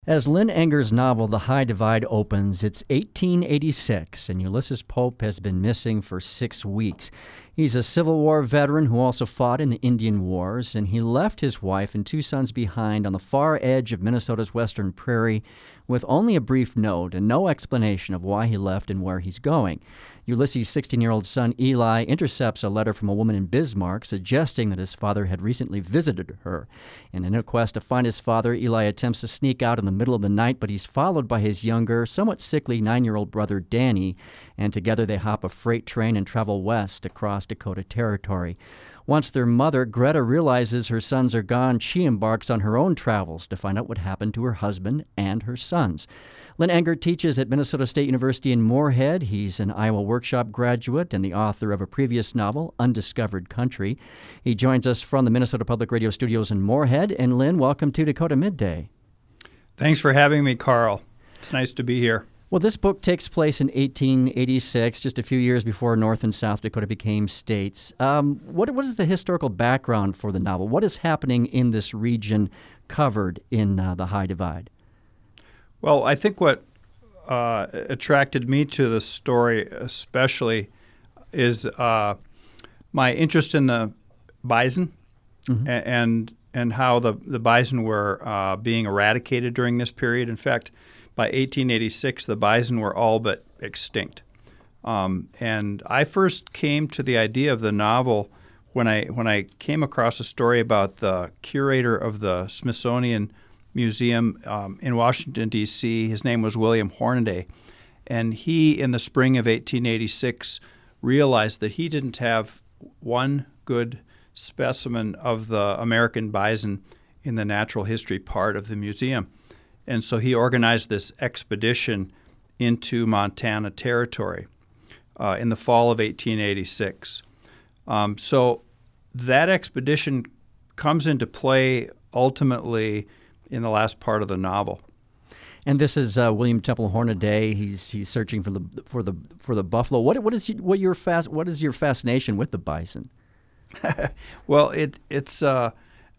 As Lynn Enger's novel The High Divide opens, it's 1886, and Ulysses Pope has been missing for 6 weeks. He's a Civil War veteran who also fought in the Indian Wars, and he left his wife and 2 sons behind on the far edge of Minnesota's western prairie with only a brief note and no explanation of why he left and where he's going. Ulysses' 16-year-old son Eli intercepts a letter from a woman in Bismarck suggesting that his father had recently visited her. And in a quest to find his father, Eli attempts to sneak out in the middle of the night, but he's followed by his younger, somewhat sickly 9-year-old brother Danny, and together they hop a freight train and travel west across Dakota Territory. Once their mother, Greta, realizes her sons are gone, she embarks on her own travels to find out what happened to her husband and her sons. Lynn Enger teaches at Minnesota State University in Moorhead. He's an Iowa Workshop graduate and the author of a previous novel, Undiscovered Country. He joins us from the Minnesota Public Radio studios in Moorhead. And Lynn, welcome to Dakota Midday. Thanks for having me, Carl. It's nice to be here. Well, this book takes place in 1886, just a few years before North and South Dakota became states. What is the historical background for the novel? What is happening in this region covered in the High Divide? Well, I think what attracted me to the story especially is my interest in the bison and how the bison were being eradicated during this period. In fact, by 1886, the bison were all but extinct. And I first came to the idea of the novel when I came across a story about the curator of the Smithsonian Museum in Washington, D.C. His name was William Hornaday. And he, in the spring of 1886, realized that he didn't have one good specimen of the American bison in the natural history part of the museum. And so he organized this expedition into Montana Territory in the fall of 1886. So that expedition comes into play ultimately in the last part of the novel. And this is William Temple Hornaday. He's searching for the buffalo. What is your fascination with the bison? Well, it's a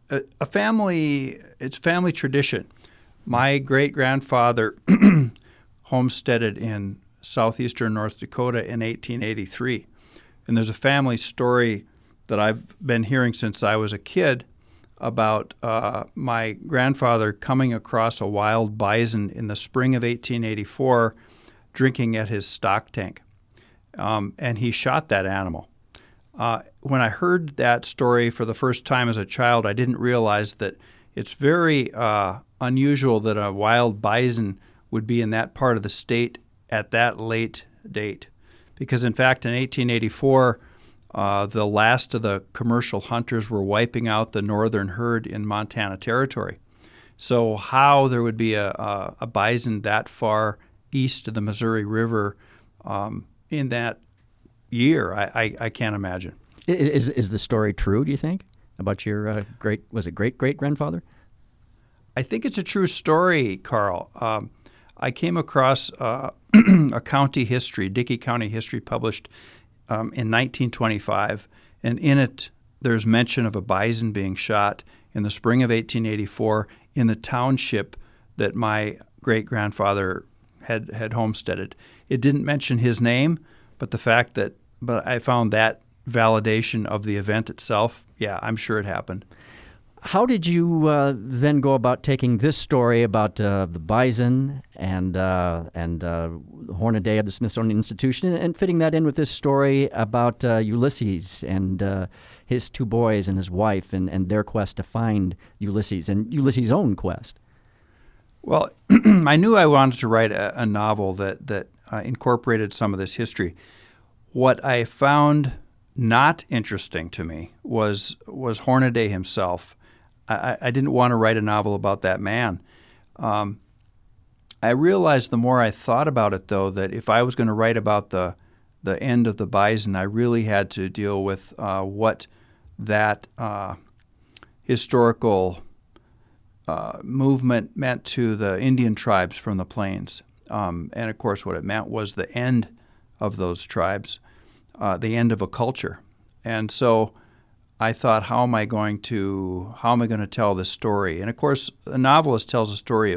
family tradition. My great-grandfather homesteaded in southeastern North Dakota in 1883. And there's a family story that I've been hearing since I was a kid about my grandfather coming across a wild bison in the spring of 1884 drinking at his stock tank. And he shot that animal. When I heard that story for the first time as a child, I didn't realize that it's very unusual that a wild bison would be in that part of the state at that late date. Because, in fact, in 1884, the last of the commercial hunters were wiping out the northern herd in Montana Territory. So how there would be a bison that far east of the Missouri River in that year, I can't imagine. Is the story true, do you think, about your great-great-grandfather? I think it's a true story, Carl. I came across a county history, Dickey County history, published in 1925, and in it there's mention of a bison being shot in the spring of 1884 in the township that my great-grandfather had homesteaded. It didn't mention his name, but I found that validation of the event itself. Yeah, I'm sure it happened. How did you then go about taking this story about the bison and Hornaday of the Smithsonian Institution and fitting that in with this story about Ulysses and his 2 boys and his wife and their quest to find Ulysses and Ulysses' own quest? Well, I knew I wanted to write a novel that incorporated some of this history. What I found not interesting to me was Hornaday himself. I didn't want to write a novel about that man. I realized the more I thought about it, though, that if I was going to write about the end of the bison, I really had to deal with what that historical movement meant to the Indian tribes from the plains. And, of course, what it meant was the end of those tribes, the end of a culture. And so I thought, how am I going to tell this story? And, of course, a novelist tells a story of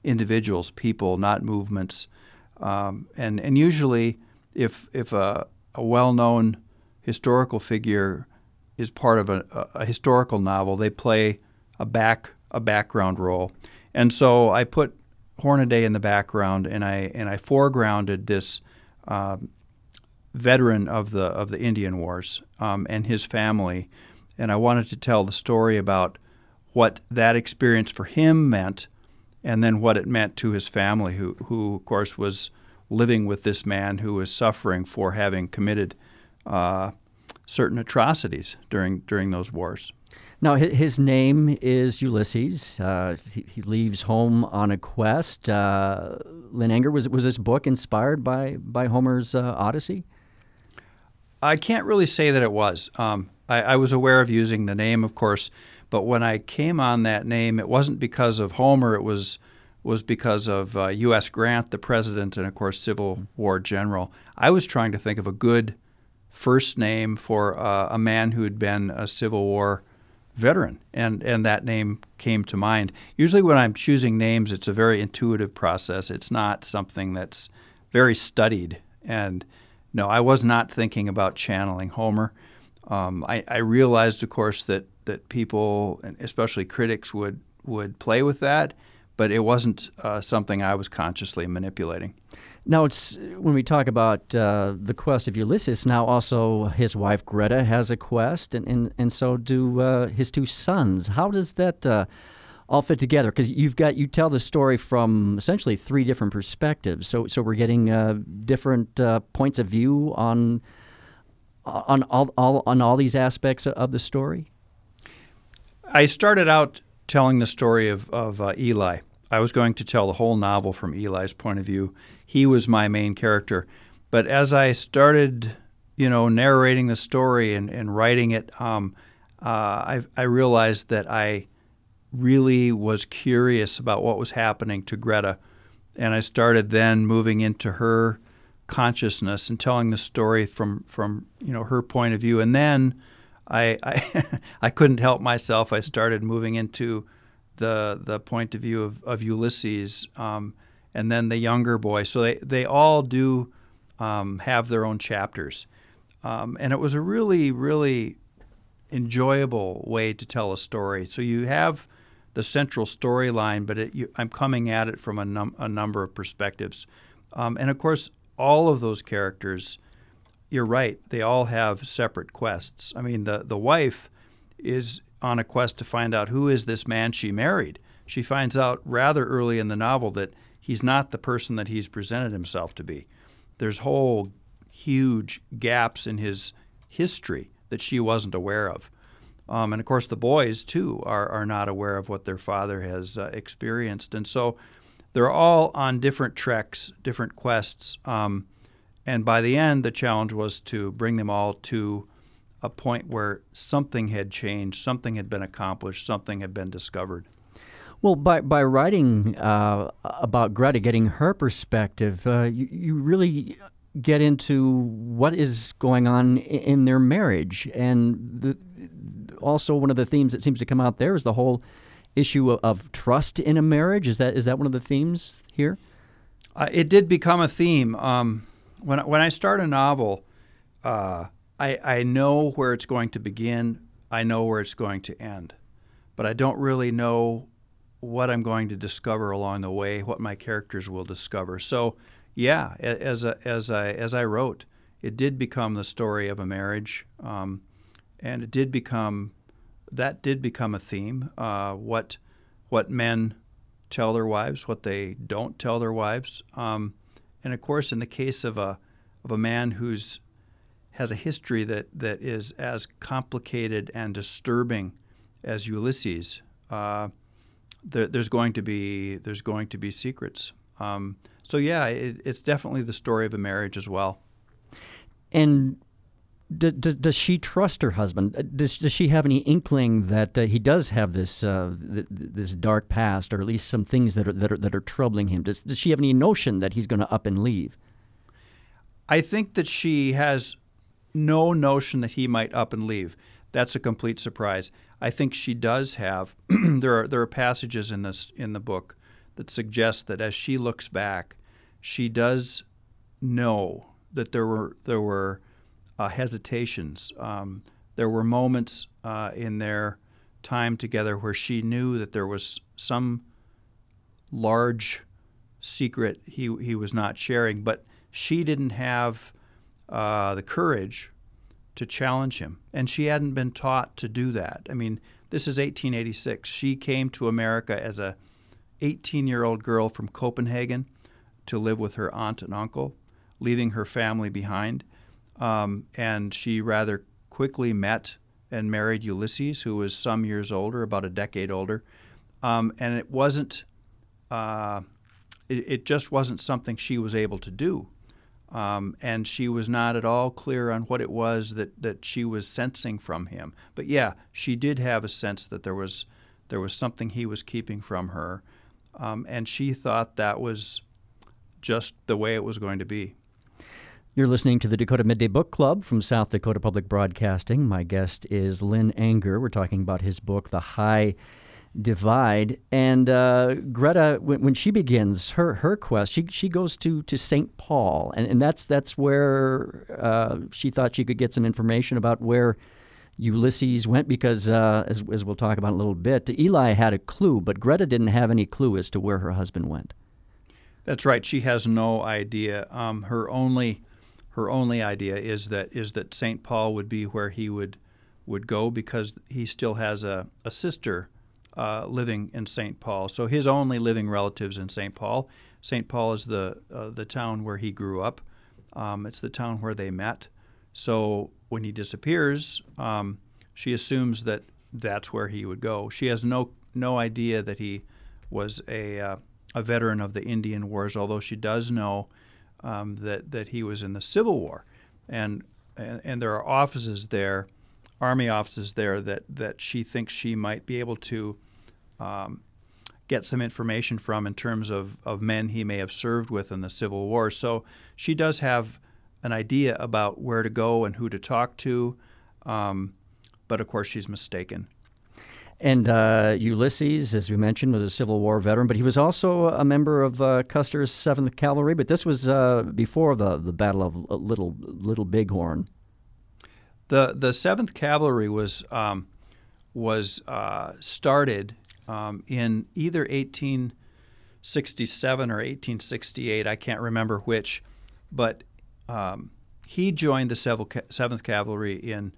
individuals, people, not movements. And usually, if a well-known historical figure is part of a historical novel, they play a background role. And so I put Hornaday in the background, and I foregrounded this veteran of the Indian Wars and his family, and I wanted to tell the story about what that experience for him meant, and then what it meant to his family, who of course was living with this man who was suffering for having committed certain atrocities during those wars. Now, his name is Ulysses. He leaves home on a quest. Lynn Anger, was this book inspired by Homer's Odyssey? I can't really say that it was. I was aware of using the name, of course, but when I came on that name, it wasn't because of Homer. It was because of U.S. Grant, the president, and, of course, Civil War general. I was trying to think of a good first name for a man who had been a Civil War veteran, and that name came to mind. Usually when I'm choosing names, it's a very intuitive process. It's not something that's very studied. And no, I was not thinking about channeling Homer. I realized, of course, that people, and especially critics, would play with that, but it wasn't something I was consciously manipulating. Now, it's when we talk about the quest of Ulysses, now also his wife Greta has a quest, and so do his two sons. How does that all fit together? Because you tell the story from essentially three different perspectives. So we're getting different points of view on all these aspects of the story. I started out telling the story of Eli. I was going to tell the whole novel from Eli's point of view. He was my main character. But as I started, narrating the story and writing it, I realized that I really was curious about what was happening to Greta. And I started then moving into her consciousness and telling the story from her point of view. And then I I couldn't help myself. I started moving into the point of view of Ulysses, and then the younger boy. So they all do have their own chapters. And it was a really, really enjoyable way to tell a story. So you have the central storyline, but I'm coming at it from a number of perspectives. And of course, all of those characters, you're right, they all have separate quests. I mean, the wife is on a quest to find out who is this man she married. She finds out rather early in the novel that he's not the person that he's presented himself to be. There's whole huge gaps in his history that she wasn't aware of. And of course the boys too are not aware of what their father has experienced. And so they're all on different treks, different quests. And by the end, the challenge was to bring them all to a point where something had changed, something had been accomplished, something had been discovered. Well, by writing about Greta, getting her perspective, you really get into what is going on in their marriage. And also one of the themes that seems to come out there is the whole issue of trust in a marriage. Is that one of the themes here? It did become a theme. When I start a novel, I know where it's going to begin. I know where it's going to end. But I don't really know what I'm going to discover along the way, what my characters will discover. So, yeah, as I wrote, it did become the story of a marriage, and it did become a theme. What men tell their wives, what they don't tell their wives, and of course, in the case of a man who's has a history that is as complicated and disturbing as Ulysses, there's going to be secrets. So yeah, it's definitely the story of a marriage as well. And does she trust her husband? Does she have any inkling that he does have this this dark past, or at least some things that are troubling him? Does she have any notion that he's going to up and leave? I think that she has no notion that he might up and leave. That's a complete surprise. I think she does have. There are passages in the book that suggests that as she looks back, she does know that there were hesitations. There were moments in their time together where she knew that there was some large secret he was not sharing, but she didn't have the courage to challenge him, and she hadn't been taught to do that. I mean, this is 1886. She came to America as a 18-year-old girl from Copenhagen to live with her aunt and uncle, leaving her family behind. And she rather quickly met and married Ulysses, who was some years older, about a decade older. And it wasn't, it just wasn't something she was able to do. And she was not at all clear on what it was that she was sensing from him. But yeah, she did have a sense that there was something he was keeping from her. And she thought that was just the way it was going to be. You're listening to the Dakota Midday Book Club from South Dakota Public Broadcasting. My guest is Lynn Anger. We're talking about his book, The High Divide. And Greta, when she begins her quest, she goes to St. Paul, and that's where she thought she could get some information about where Ulysses went, because as we'll talk about in a little bit, Eli had a clue, but Greta didn't have any clue as to where her husband went. That's right. She has no idea. Her only idea is that St. Paul would be where he would go, because he still has a sister living in St. Paul. So his only living relatives in St. Paul. St. Paul is the town where he grew up. It's the town where they met. So when he disappears, she assumes that that's where he would go. She has no idea that he was a veteran of the Indian Wars, although she does know that he was in the Civil War, and there are offices there, Army offices there, that she thinks she might be able to get some information from in terms of men he may have served with in the Civil War. So she does have an idea about where to go and who to talk to, but of course she's mistaken. And Ulysses, as we mentioned, was a Civil War veteran, but he was also a member of Custer's 7th Cavalry. But this was before the Battle of Little Bighorn. The 7th Cavalry was started in either 1867 or 1868. I can't remember which, but he joined the 7th Cavalry in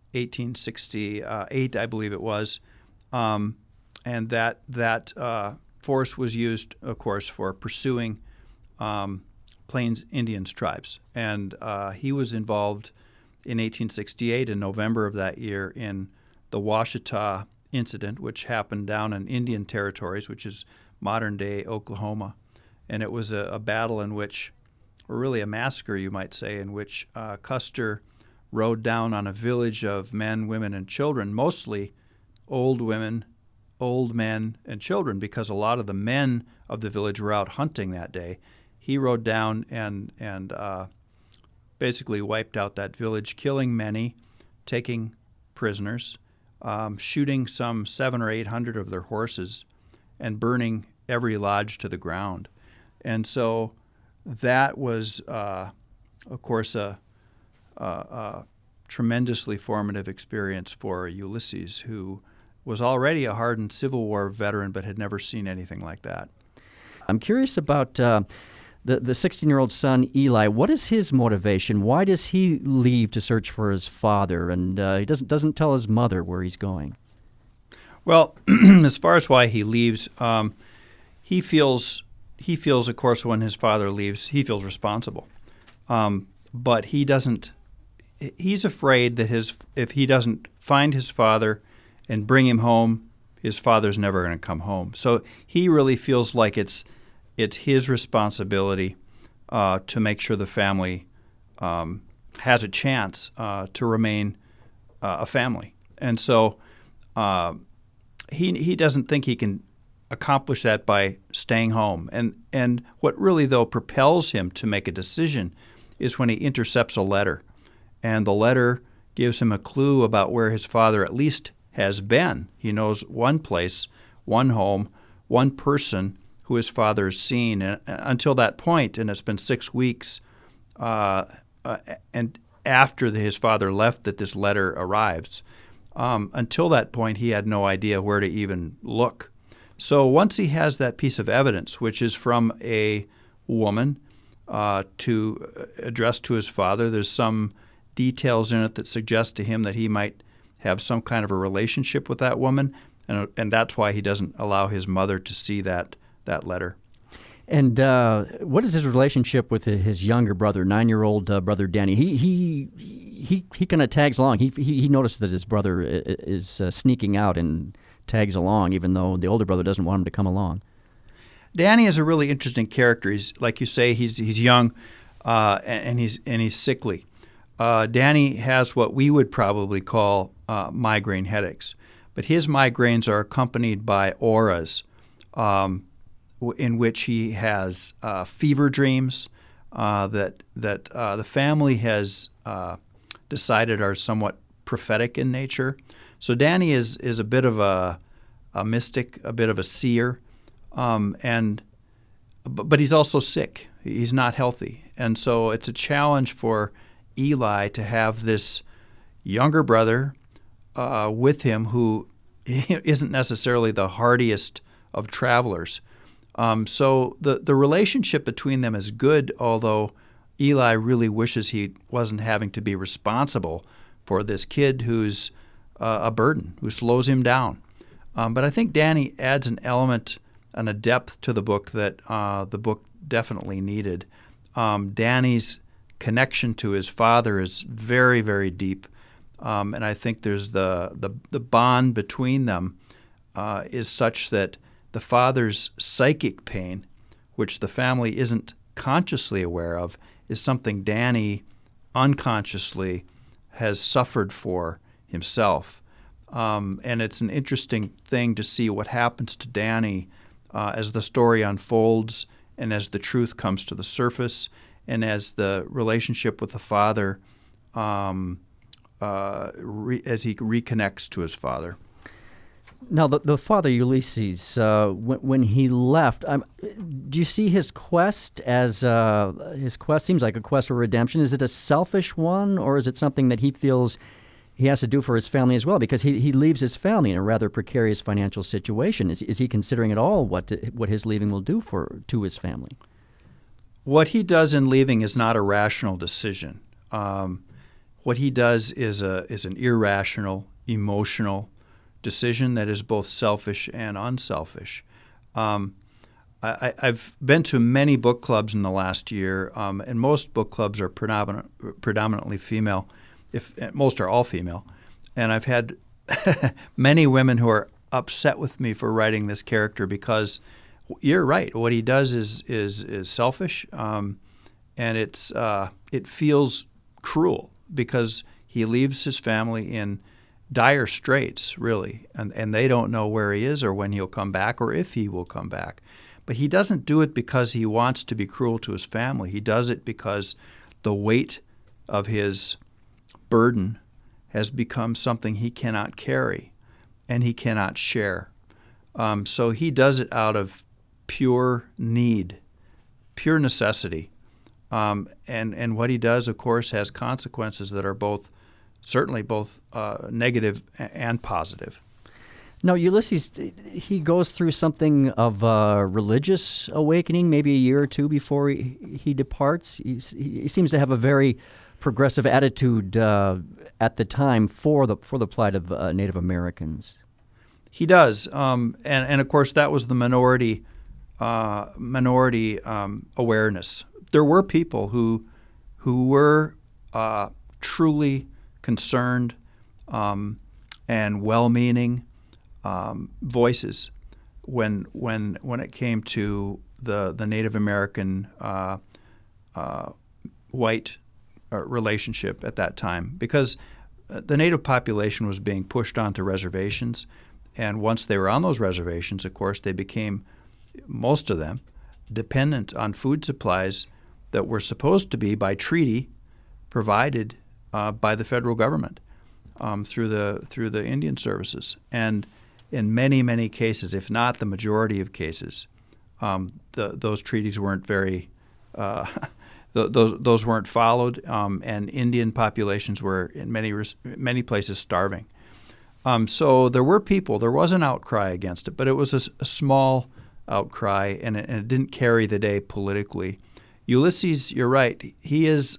1868, I believe it was. And that force was used, of course, for pursuing Plains Indians tribes. And he was involved in 1868, in November of that year, in the Washita incident, which happened down in Indian territories, which is modern-day Oklahoma. And it was a battle in which, or really a massacre, you might say, in which Custer rode down on a village of men, women, and children, mostly old women, old men, and children, because a lot of the men of the village were out hunting that day. He rode down and basically wiped out that village, killing many, taking prisoners, shooting some 700 or 800 of their horses, and burning every lodge to the ground. And so that was, of course, a tremendously formative experience for Ulysses, who was already a hardened Civil War veteran but had never seen anything like that. I'm curious about the 16-year-old son, Eli. What is his motivation? Why does he leave to search for his father? And he doesn't tell his mother where he's going. Well, as far as why he leaves, he feels, of course, when his father leaves, he feels responsible. But he doesn't. He's afraid that if he doesn't find his father and bring him home, his father's never going to come home. So he really feels like it's his responsibility to make sure the family has a chance to remain a family. And so he doesn't think he can accomplish that by staying home. And what really, though, propels him to make a decision is when he intercepts a letter. And the letter gives him a clue about where his father at least has been. He knows one place, one home, one person who his father has seen. And until that point, and it's been 6 weeks, and after his father left that this letter arrives. Until that point, he had no idea where to even look. So once he has that piece of evidence, which is from a woman to address to his father, there's some details in it that suggest to him that he might have some kind of a relationship with that woman, and that's why he doesn't allow his mother to see that letter. And what is his relationship with his younger brother, 9-year-old brother Danny? He kind of tags along. He notices that his brother is sneaking out and tags along, even though the older brother doesn't want him to come along. Danny is a really interesting character. He's, like you say, he's young, and he's sickly. Danny has what we would probably call migraine headaches, but his migraines are accompanied by auras, in which he has fever dreams that the family has decided are somewhat prophetic in nature. So Danny is a bit of a mystic, a bit of a seer, but he's also sick. He's not healthy, and so it's a challenge for Eli to have this younger brother with him who isn't necessarily the hardiest of travelers. So the relationship between them is good, although Eli really wishes he wasn't having to be responsible for this kid who's a burden, who slows him down. But I think Danny adds an element and a depth to the book that the book definitely needed. Danny's connection to his father is very, very deep, and I think there's the bond between them is such that the father's psychic pain, which the family isn't consciously aware of, is something Danny unconsciously has suffered for himself. And it's an interesting thing to see what happens to Danny as the story unfolds and as the truth comes to the surface and as the relationship with the father, as he reconnects to his father. Now, the father, Ulysses, when he left, do you see his quest as his quest seems like a quest for redemption? Is it a selfish one, or is it something that he feels he has to do for his family as well? Because he leaves his family in a rather precarious financial situation. Is he considering at all what his leaving will do to his family? What he does in leaving is not a rational decision. What he does is an irrational, emotional decision that is both selfish and unselfish. I've been to many book clubs in the last year, and most book clubs are predominantly female. Most are all female, and I've had many women who are upset with me for writing this character because you're right. What he does is selfish, and it feels cruel because he leaves his family in dire straits, really, and they don't know where he is or when he'll come back or if he will come back. But he doesn't do it because he wants to be cruel to his family. He does it because the weight of his burden has become something he cannot carry and he cannot share. So he does it out of pure need, pure necessity. And what he does, of course, has consequences that are certainly both negative and positive. Now, Ulysses, he goes through something of a religious awakening maybe a year or two before he departs. He seems to have a very progressive attitude at the time for the plight of Native Americans. He does, and of course that was the minority awareness. There were people who were truly concerned and well-meaning voices when it came to the Native American white relationship at that time, because the Native population was being pushed onto reservations, and once they were on those reservations, of course, they became, most of them, dependent on food supplies that were supposed to be, by treaty, provided by the federal government through the Indian services. And in many, many cases, if not the majority of cases, those treaties weren't very those weren't followed, and Indian populations were in many places starving. So there were people. There was an outcry against it, but it was a small outcry, and it didn't carry the day politically. Ulysses, you're right. He has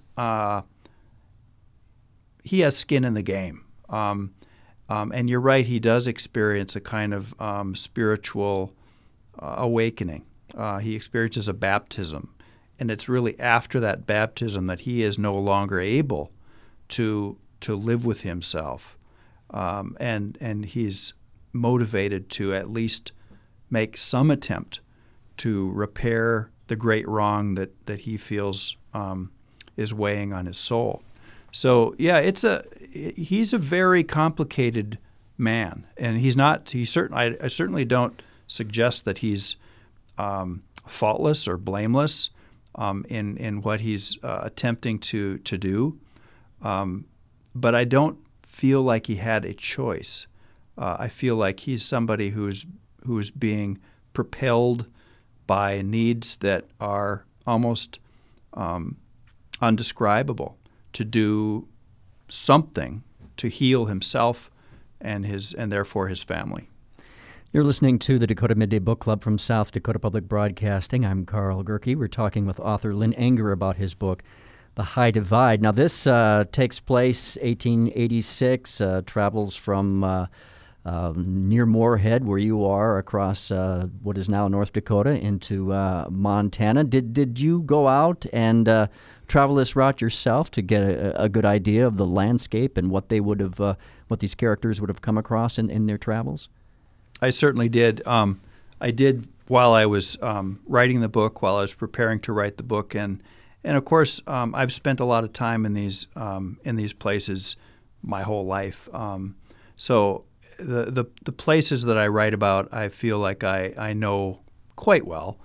skin in the game, and you're right. He does experience a kind of spiritual awakening. He experiences a baptism, and it's really after that baptism that he is no longer able to live with himself, and he's motivated to at least make some attempt to repair the great wrong that he feels is weighing on his soul. So yeah, he's a very complicated man, and I certainly don't suggest that he's faultless or blameless in what he's attempting to do, but I don't feel like he had a choice. I feel like he's somebody who's being propelled by needs that are almost undescribable, to do something to heal himself and therefore his family. You're listening to the Dakota Midday Book Club from South Dakota Public Broadcasting. I'm Carl Gerke. We're talking with author Lynn Anger about his book, The High Divide. Now, this takes place 1886, travels from near Moorhead, where you are, across what is now North Dakota into Montana. Did you go out and travel this route yourself to get a good idea of the landscape and what they would have, what these characters would have come across in their travels? I certainly did. I did while I was writing the book, while I was preparing to write the book, and of course I've spent a lot of time in these places my whole life. So the places that I write about, I feel like I know quite well.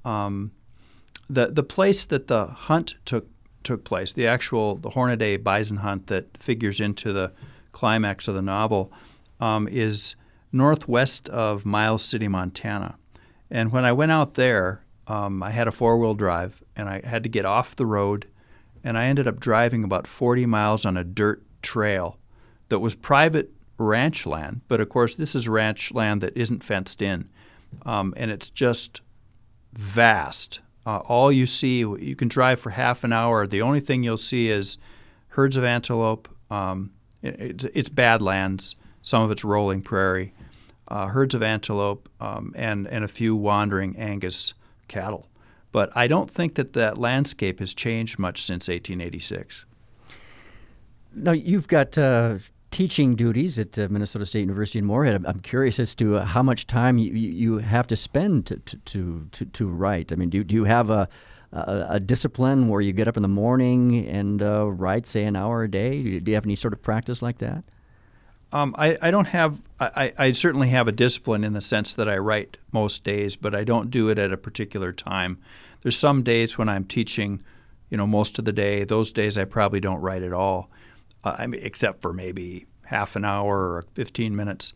The place that the hunt took place, the Hornaday bison hunt that figures into the climax of the novel, is northwest of Miles City, Montana. And when I went out there, I had a four-wheel drive, and I had to get off the road, and I ended up driving about 40 miles on a dirt trail that was private ranch land, but of course this is ranch land that isn't fenced in, and it's just vast. All you see, you can drive for half an hour. The only thing you'll see is herds of antelope. It's badlands. Some of it's rolling prairie, herds of antelope, and a few wandering Angus cattle. But I don't think that landscape has changed much since 1886. Now, you've got teaching duties at Minnesota State University in Moorhead. I'm curious as to how much time you have to spend to write. I mean, do you have a discipline where you get up in the morning and write, say, an hour a day? Do you have any sort of practice like that? I don't have. I certainly have a discipline in the sense that I write most days, but I don't do it at a particular time. There's some days when I'm teaching, most of the day. Those days I probably don't write at all. Except for maybe half an hour or 15 minutes.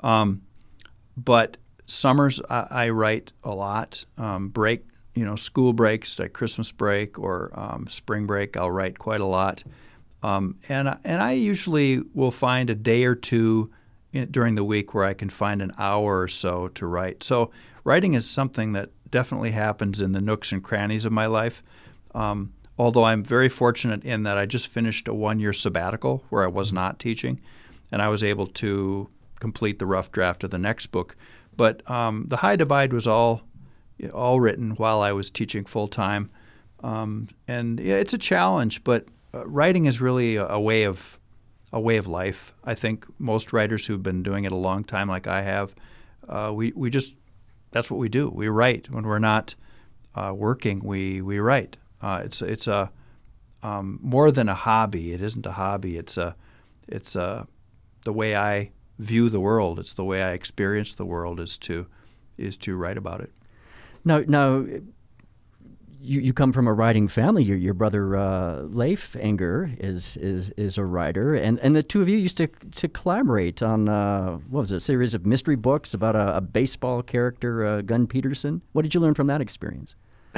But summers I write a lot. School breaks like Christmas break or spring break, I'll write quite a lot. And I usually will find a day or two during the week where I can find an hour or so to write. So writing is something that definitely happens in the nooks and crannies of my life. Although I'm very fortunate in that I just finished a one-year sabbatical where I was not teaching, and I was able to complete the rough draft of the next book. But The High Divide was all written while I was teaching full-time. And yeah, it's a challenge, but writing is really a way of life. I think most writers who've been doing it a long time, like I have, we just that's what we do. We write when we're not working. We write. It's a more than a hobby. It isn't a hobby. It's the way I view the world. It's the way I experience the world is to write about it. Now, you come from a writing family. Your brother Leif Enger is a writer, and the two of you used to collaborate on what was it, a series of mystery books about a baseball character, Gun Peterson. What did you learn from that experience?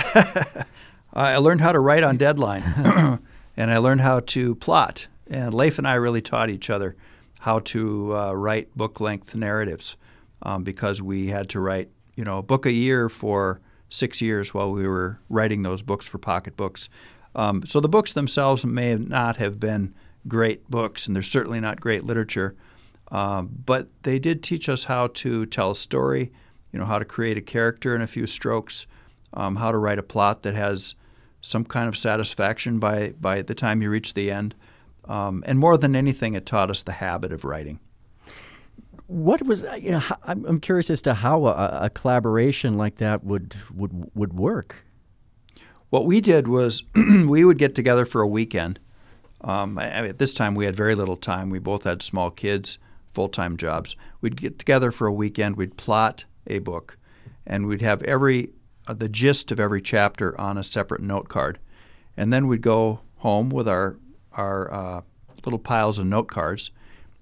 I learned how to write on deadline, and I learned how to plot. And Leif and I really taught each other how to write book-length narratives because we had to write, a book a year for 6 years while we were writing those books for Pocket Books. So the books themselves may not have been great books, and they're certainly not great literature, but they did teach us how to tell a story, how to create a character in a few strokes, how to write a plot that has some kind of satisfaction by the time you reach the end. And more than anything, it taught us the habit of writing. What was I'm curious as to how a collaboration like that would work. What we did was we would get together for a weekend. At this time, we had very little time. We both had small kids, full-time jobs. We'd get together for a weekend. We'd plot a book, and we'd have the gist of every chapter on a separate note card, and then we'd go home with our little piles of note cards,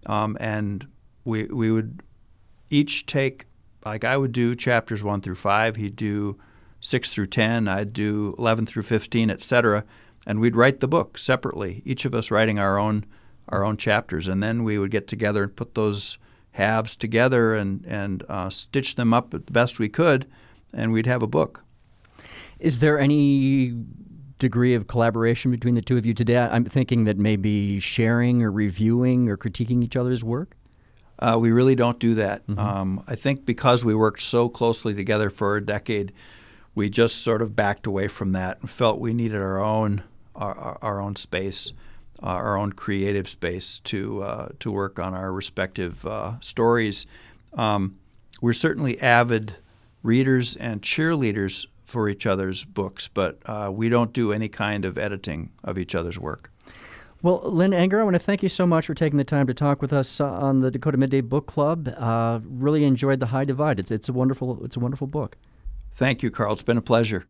and we would each take, like I would do chapters 1 through 5, he'd do 6 through 10, I'd do 11 through 15, etc., and we'd write the book separately, each of us writing our own chapters, and then we would get together and put those halves together and stitch them up the best we could, and we'd have a book. Is there any degree of collaboration between the two of you today? I'm thinking that maybe sharing or reviewing or critiquing each other's work? We really don't do that. Mm-hmm. I think because we worked so closely together for a decade, we just sort of backed away from that and felt we needed our own space, our own creative space to work on our respective stories. We're certainly avid readers and cheerleaders for each other's books, but we don't do any kind of editing of each other's work. Well, Lynn Enger, I want to thank you so much for taking the time to talk with us on the Dakota Midday Book Club. Really enjoyed The High Divide. It's a wonderful book. Thank you, Carl. It's been a pleasure.